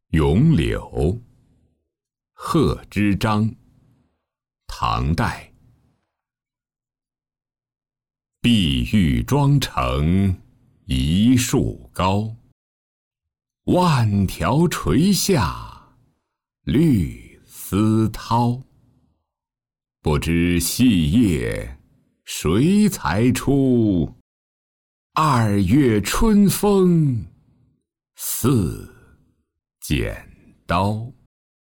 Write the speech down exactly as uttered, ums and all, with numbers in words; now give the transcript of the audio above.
咏柳，贺知章，唐代。碧玉妆成一树高，万条垂下绿丝绦。不知细叶谁裁出？二月春风似剪刀。